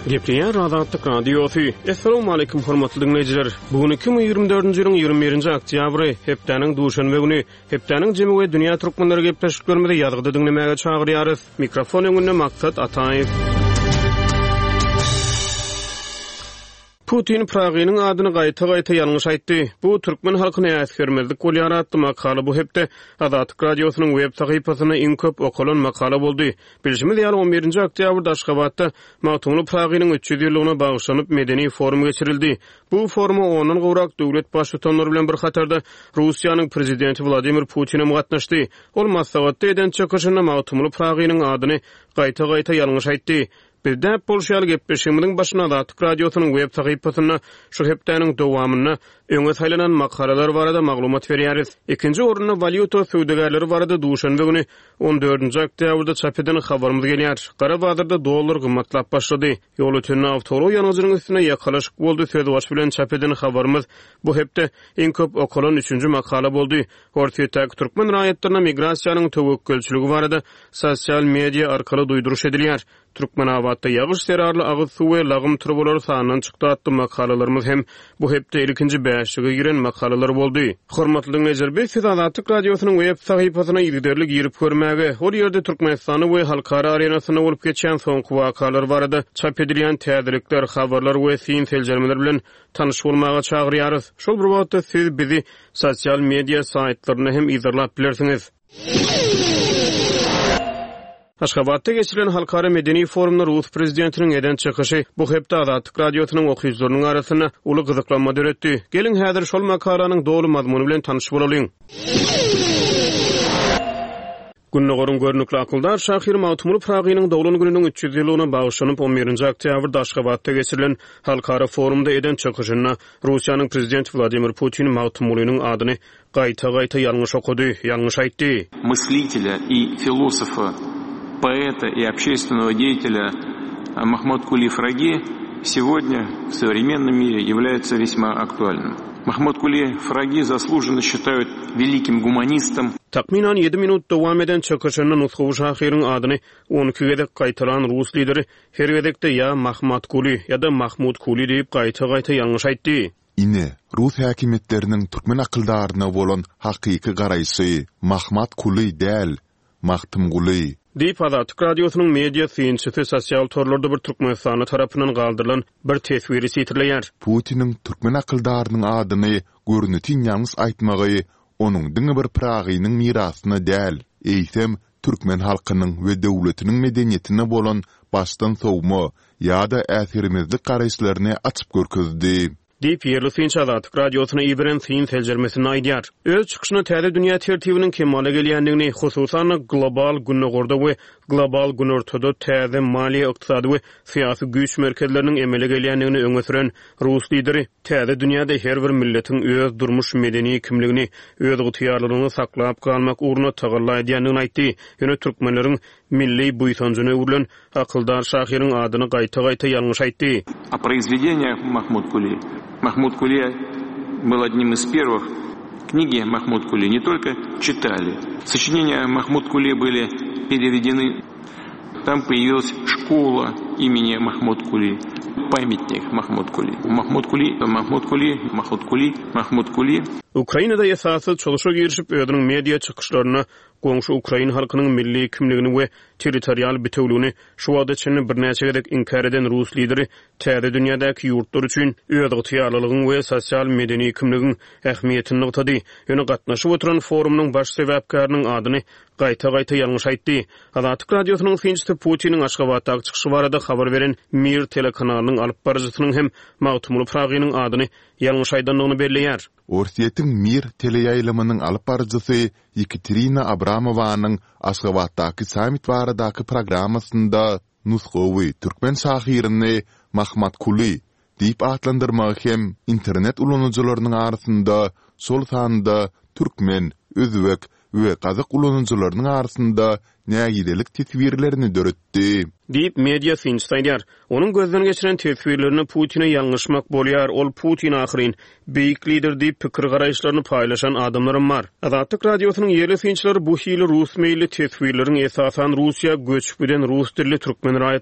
Gepleyen Azadlyk Radiosu. Assalamu alaykum hormatly dinleyijiler. Bugün 2024-nji ýylyň 21-nji oktýabry, hepdeniň duşanbe güni, hepdeniň jemy we dünýä türkmenleri gepleşiklerinde ýazgyda dinlemäge çagyrýarys. Mikrofon öňünde Maksat Ataýew. Putin Pragynyň adyny gaýta-gaýta ýalňyş aýtdy. Bu türkmen halkyna äsgermezlik bolýaratdy makaly bu hepde Azadlyk Radiosynyň web sahypasyna iň köp okulan makala boldy. Bilişimiz ýaly 11-nji oktýabrda Aşgabatda Mawtumly Pragynyň 300 ýyllygyna bagyşlanyp medeni forum geçirildi. Bu foruma onuň gowrak döwlet başçylary bilen bir hatarda Russiýanyň prezidenti Vladimir Putin gatnaşdy. Ol Moskowada eden çykyşynda Mawtumly Pragynyň adyny gaýta-gaýta ýalňyş aýtdy. Bizde Polşaly gepleşigimiň başyna Azadlyk Radiosynyň web sahypasyna şu hepdeniň dowamyna öňe saýlanan makalalar barada maglumat berýäris. Ikinji orunda valyuta söwdegerleri barada duşanbe güni 14-nji oktýabrda çap eden habarymyz gelýär. Garabazarda dollar gymmatlap başlady. Ýol ötünde awtoro ýanyjynyň üstüne ýakalaşyk boldy. Söwdebaş bilen çap eden habarymyz bu hepde iň köp okulan 3-nji makala boldy. Ortaýa türkmen raýatlaryna migrasiýanyň töwekkülçiligi barada sosial media arkaly duýduruş edilýär. Türkmen awatda ýagyş serarly agyz suw we lagym turbolary sanynyň çykdatdy makalalarymyz hem bu hepde ilkinji bäşige giren makalalar boldy. Hormatly dinleyijiler, biz Azadlyk Radiosynyň web sahypasyna ýigderlik girip görmäge, ol ýerde Türkmenistany we halkara arenasyna bolup geçen soňky wakalar barada çap edilýän täzelikler, habarlar we sin seljermeler bilen tanyş bolmaga çagyrýarys. Şol bir wagtda siz bizi sosial media saýtlaryna hem izlap bilersiňiz. Aşgabatda geçirilen halkara medeni forumda Rus prezidentiniň eden çykyşy bu hepde Azadlyk Radiosynyň okuýucularynyň arasyna uly gyzyklanma döretdi. Gelin häzir şol makalanyň dogry mazmuny bilen tanyş bolalyň. Günnogorun görnükli akyldar Şahir Mawtumly Pragynyň dowlan gününiň 300 ýyllygyna bagyşlanyp 11-nji oktýabrda Aşgabatda geçirilen halkara forumda eden çykyşyna Russiýanyň prezidenti Vladimir Putin Mawtumlynyň adyny gaýta-gaýta ýalňyş okudy, ýalňyş aýtdy. Мыслителя и философа, поэта и общественного деятеля Махмуд Кули Фраги сегодня в современном мире является весьма актуальным. Махмуд Кули Фраги заслуженно считают великим гуманистом. Takminan 7 minut dowam eden çykyşynyň Nusxu Şahiryň adyny 12 gedek gaýtaran Rus lideri her gedekde ya Mahmud Kuli ya da Mahmud Kuli diýip gaýta-gaýta ýalňyş aýtdy. Ine Rus häkimetleriniň türkmen akyldaryna bolan hakyky garaýşy Mahmud Kuli däl, Mahtum Kuli. Diýip Azadlyk Radiosynyň media synçysy sosial torlarda bir Türkmenistany tarapyndan galdyrylan bir teswiri sitirleýär. Putiniň türkmen akyldarynyň adyny görnütin ýalňys aýtmagy onuň diňe bir Pragynyň mirasyna däl, eýsem türkmen halkynyň we döwletiniň medeniýetine bolan başdan sowma ýa-da äsirimizlik garaýşlaryny açyp görkezdi. Diýip ýerli synç Azadlyk Radiosyna ýibren syn seljermesini aýdýar. Öz çykyşyna täze dünýä tertibiniň kemale gelýändigini, hususan global günnogorda we global günortada täze maliýe, ykdysady we syýasy güýç merkezleriniň emele gelýändigini öňe süren Rus lideri täze dünýäde her bir milletiň öz durmuş medeni kimligini, öz gytyarlygyny saklap galmak uğruna tagalladýanyny aýtdy. Ýöne türkmenleriň milli buýsanjyny urulan akyldar Şahiryň adyny gaýta-gaýta ýalňyş aýtdy. О произведениях Махмуд Кули. Махмуд Кули был одним из первых. Книги Махмуд Кули не только читали. Сочинения Махмуд Кули были переведены. Там появилась школа имени Махмуд Кули. Памятник Махмуд Кули. Махмуд Кули, Махмуд Кули, Махмуд Кули, Махмуд Кули. Ukraynada esasy çalışa girişip ödüniň media çykyşlaryna goňşy Ukrayn halkynyň milli kimligini we territorial bütünlüğini şu wagtda çenli birnäçe gedek inkar eden Rus lideri täze dünýädäki ýurtlar üçin öz gytyarlylygyň we sosial medeni kimligiň ähmiýetini noktada. Ýöne gatnaşyp oturan forumyň baş sebäpkarynyň adyny gaýta-gaýta ýalňyş aýtdy. Azadlyk Radiosynyň synçysy Putiniň Aşgabatdaky çykyşy barada habar beren Mir telekanalynyň alyp barjysynyň hem Mawtumly Pragynyň adyny ýalňyş aýdanlygyny belleýär. Orsiýetiň Mir teleýaýlamynyň alyp barjysy Yekaterina Abramowanyň Aşgabatdaky samit baradaky programmasynda Nusxowy türkmen şahirini Mahmud Kuli diýip atlandyrmagy hem internet ulanjylarynyň arasynda sol sanda türkmen, özbek we gazyk ulanjylarynyň arasynda nägidelik teswirlerini döretdi. Diýip media synçylar. Onuň gözden geçiren teswirlerini Putin'e ýalňyşmak bolýar. Ol Putin ahyrin beýik lider diýip pikir garaýşlaryny paýlaşan adamlarym bar. Azadlyk Radiosynyň ýerli synçylary bu hili Rus meýilli teswirleriň esasan Russiýa göçüp giden Rus dilli türkmen